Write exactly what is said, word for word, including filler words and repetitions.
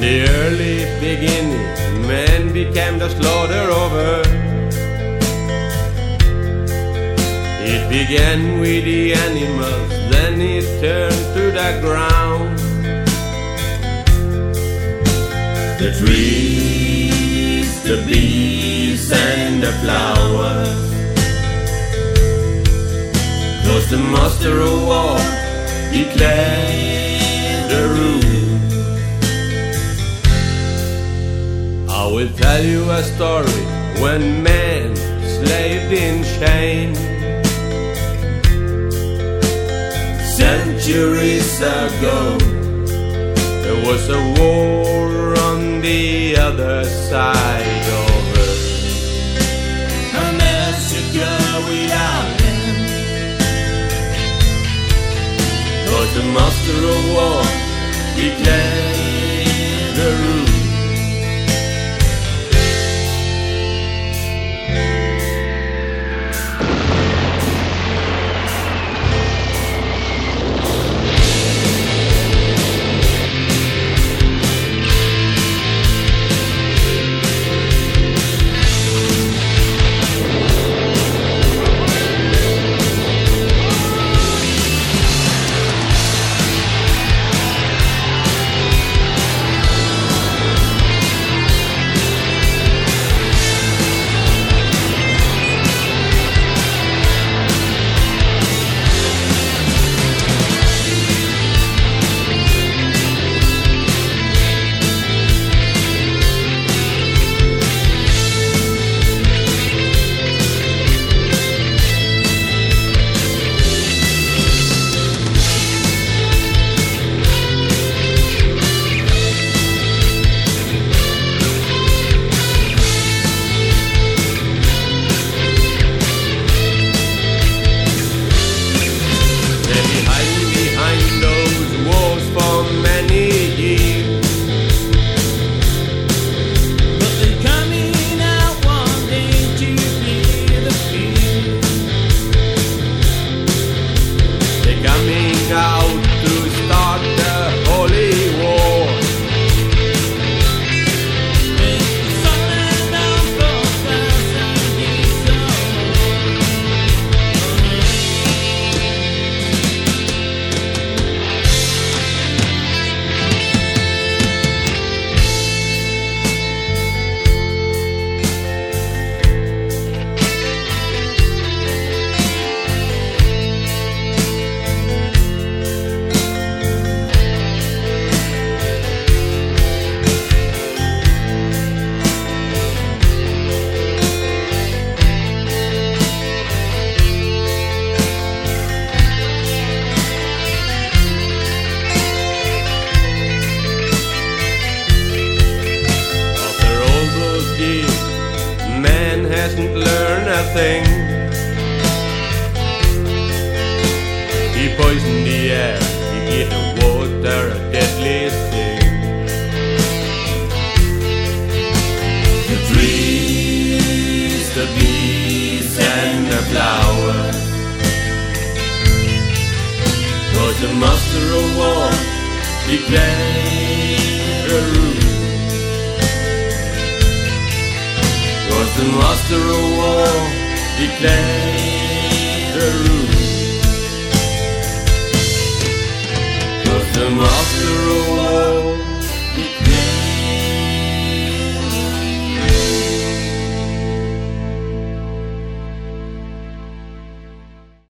the early beginning, man became the slaughter over. It began with the animals, then it turned to the ground. The trees, the bees and the flowers, cause the master of war declared the rule. I will tell you a story when man slaved in chains. Centuries ago, there was a war on the other side of earth. A massacre without end, cause the master of war declared the rule. Hasn't learned a thing. He poisoned the air, he gave the water a deadly sting. The trees, the bees and the flowers, cause the master of war declared a rule. Cause the master of war declared the rule. Cause the master